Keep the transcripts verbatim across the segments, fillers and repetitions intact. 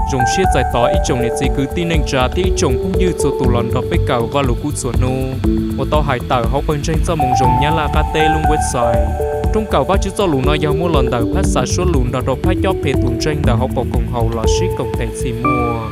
rồng xiết giải tỏ ít chồng này chỉ cứ tin anh trả thì ít chồng cũng như cho tụ lòn đọc bế cầu và lục cút sổ nô một tàu hải tàu họ bên trên cho mong rồng nhá là cá tê luôn website trong cầu ba chữ cho lũ nói giao mua lòn tàu phát xả số lũ đọc đọc phát cho phê tuần trên tàu họ bỏ cùng hầu lò xí cộng thành xì mua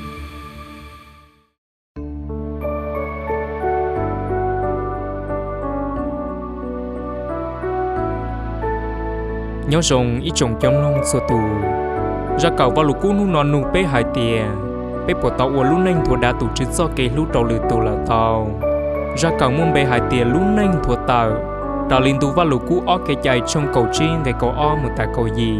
nhớ rồng ít chồng trong lông sổ tù ra cầu vào lục cú nu non nu bế hải tiền bế bộ tàu uốn lú nênh thua đá tụ chữ do cây lú tàu lử tụ là tàu ra cầu muôn bế hải tiền lú nênh thua tàu tàu linh tụ vào lục cú ó cây chạy trong cầu chi để cầu ó một tại cầu gì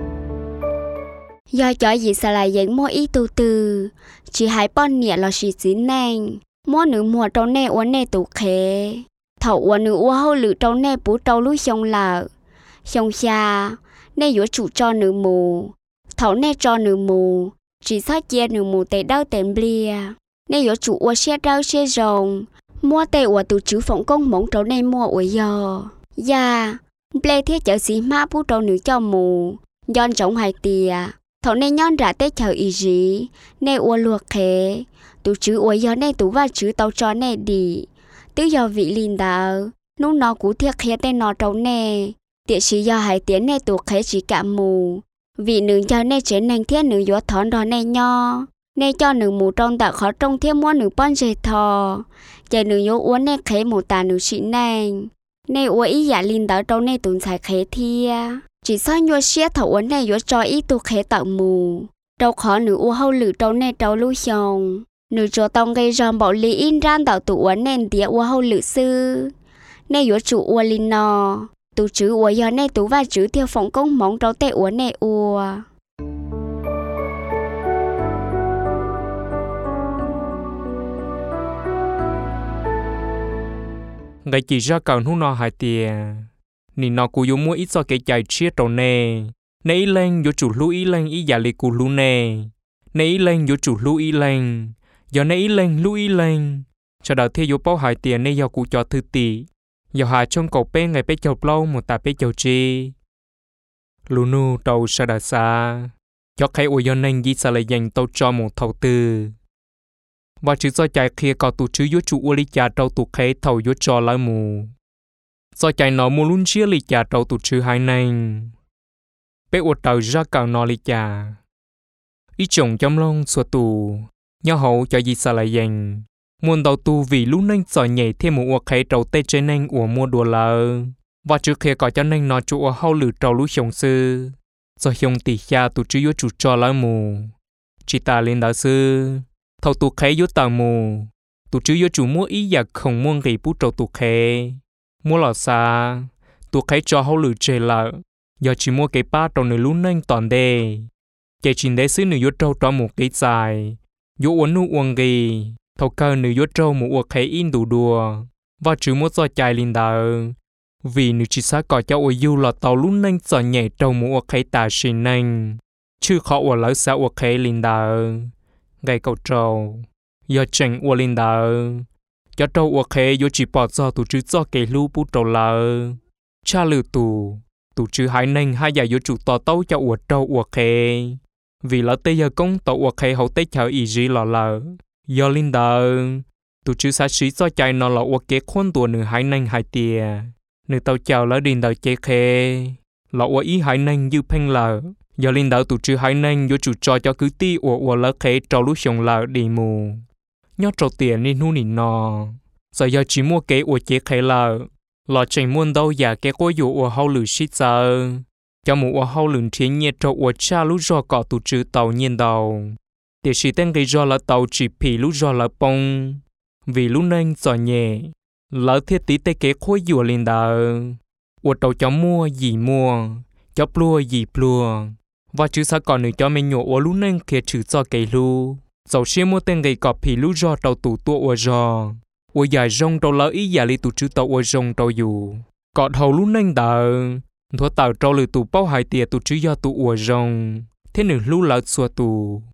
do cho gì sao lại dẫn mua ý tu từ chỉ hai bọn nhẹ là chỉ chín nênh mua nữ mua trâu nê uốn nê tụ khế thầu uốn nữ uốn hậu lử trâu nê bú trâu lú xong là xong xa nê yếu chủ cho nữ mù thấu nè cho nữ mù chỉ sát chia nữ mù tệ đau tệm blia nè yếu chủ ua xe đau xe rồng mua tệ ua tụ chữ phỏng công mỏng trâu nè mua ua giò ya ble thiết chợ xí má bú trâu nữ cho mù giòn trống hai tìa thấu nè nhon ra tết chờ ý gì nè ua luộc khế tụ chữ ua giò nè tụ va chữ tàu cho nè đi tứ do vị linh đạo nung nó cú thiệt khế tên nó trâu nè tiệt sĩ do hai tiếng nè tụ khế chỉ cả mù vì nữ cho nên chế nên thiết nữ gió thón đó nên nho nên cho nữ mù trong tạ khó trong thiết mua nữ bon dệt thò chạy nữ gió uốn nên khế một tà nữ sĩ nên nên uốn ý giả linh đó trong nên tụi xài khế thia chỉ sao nhua xía thọ uốn nên gió cho ý tụ khế tạo mù đâu khó nữ uốn hâu lử trong nên trâu lưu xong nữ cho tông gây ròm bảo lý in ran tạo tụ uốn nên tía uốn hâu lử sư nên gió chủ uốn linh nò tụ chữ ủa giờ này tụ và chữ theo phỏng công mong trâu tệ ủa này ủa ngày chỉ ra cầu hú nọ hai tiền nị nọ cú yếu mua ít cho cái chạy chia trâu nè nè ý lên yếu chủ lưu ý lên ý giả lì cú lưu nè nè ý lên yếu chủ lưu ý lên giờ nè ý lên lưu ý lên cho đầu theo yếu bao hai tiền nè giờ cú cho thư tỷ giờ hà trong cầu pe ngày pe chầu lâu một tà pe chầu chi lu nu tàu sa đà sa cho khai ôi giờ nên gì sa lại dành tàu cho một thầu tư và chữ do chạy kia có tụ chữ yếu chủ u li cha tàu tụ khai thầu yếu cho lại mù do chạy nó mù luôn chia li cha tàu tụ chữ hai nên pe ôi tàu ra cầu nó li cha ít chồng trong lông xua tù nhau hậu cho gì sa lại dành muôn đầu tu vì lúc nên giỏi nhảy thêm một uộc khai trâu tê trên nên của mua đùa lờ và trước khi có cho nên nó chủ hậu lử trâu lú sống sư do hiông tỷ cha tu chữ yếu chủ cho lá mù chỉ ta lên đạo sư thầu tu khai yếu tàu mù tu chữ yếu chủ mua ý giặc không mua nghỉ bút trâu tu khai mua lọ xa tu khai cho hậu lử chơi lợ giờ chỉ mua cái ba trâu nữ lúc nên toàn đề chạy trình đế sư nữ yếu trâu cho một cái dài yếu uốn nu uống gì thầu cơ nữ yếu trâu một uộc khai in đủ đùa và chữ một do chạy linh đạo vì nữ chỉ xác có cho ôi yêu là tàu lúc nên giờ nhảy trâu một uộc khai tà xin nên chứ khó uộc lỡ xa uộc khai linh đạo gây cầu trâu giờ chẳng uộc linh đạo cho trâu uộc khai yếu chỉ bỏ do tụ chữ do kể lưu bút trâu lỡ cha lử tụ tụ chữ hai nên hai giờ yếu chủ tỏ tấu cho uộc trâu uộc khai vì lỡ tây giờ công tàu uộc khai hậu tây chờ ý gì lỡ lỡ do linh đạo tụ chữ sát sĩ do chạy nó là uộc kế khuôn tùa nữ hai nành hai tìa nữ tàu chào lỡ đình đạo chế khê là uộc ý hai nành như phanh lỡ do linh đạo tụ chữ hai nành do chủ cho cho cứ ti uộc uộc lỡ khê trâu lúc xong lỡ đi mù nhớ trâu tiền nên hú nịn nò giờ giờ chỉ mua kế uộc chế khê lỡ là chẳng muôn đâu giả kế có dụ uộc hậu lử xít giờ cho một uộc hậu lử thiên nhiệt trâu uộc cha lúc do cọ tụ chữ tàu nhiên đầu để sĩ tên gây do là tàu chỉ phì lúc do là bông vì lúc nên giỏi nhẹ lỡ thiết tí tê kế khối dùa lên đờ uột tàu cho mua gì mua cho plua gì plua và chứ sao còn nữa cho mình nhổ uột lúc nên kia chữ do cây lu dầu xe mua tên gây cọp phì lúc do tàu tủ tua uột do uột dài rong tàu lỡ ý giả li tụ chữ tàu uột rong tàu dù cọt hầu lúc nên đờ thua tàu tàu lử tụ bao hai tia tụ chữ do tụ uột rong thế nửa lúc lỡ xua tụ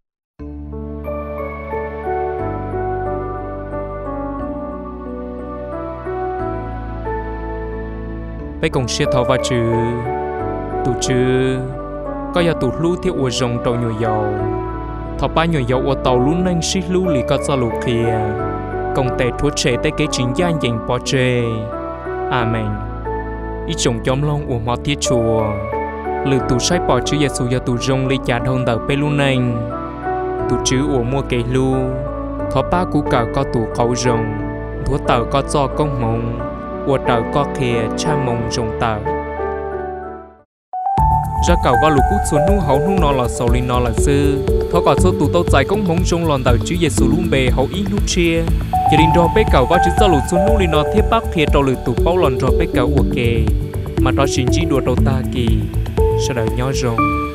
bây cùng xe thọ vào chữ tụ chữ có giờ tụ lú theo uổng rồng trâu nhiều dầu thọ ba nhỏ dầu ở tàu luôn nên xí lưu lì có cho lục kia công tệ thuốc chế tới cái chính gian dành bỏ chê amen ý chồng nhóm long của họ tiết chùa lử tù sai bỏ chữ Giêsu giờ tù rong lấy trả thông tàu bê luôn nên tù chữ của mua cây lu thọ ba cú cả có tù khẩu rồng thua tàu có cho công mộng của tàu có kia cha mộng rồng tàu ra cầu vào lục cút xuống nu hậu nu nọ là sầu li nọ là sư thọ có số tù tàu dài công mộng rồng lòn tàu chữ Giêsu luôn bề hậu ý nu chia gia đình rò bê cầu vào chữ sao lục xuống nu li nọ thiết bắc kia trâu lử tù bao lòn rò bê cầu của kề mà đó chính chỉ đùa đầu ta kỳ sau đó nhỏ rồng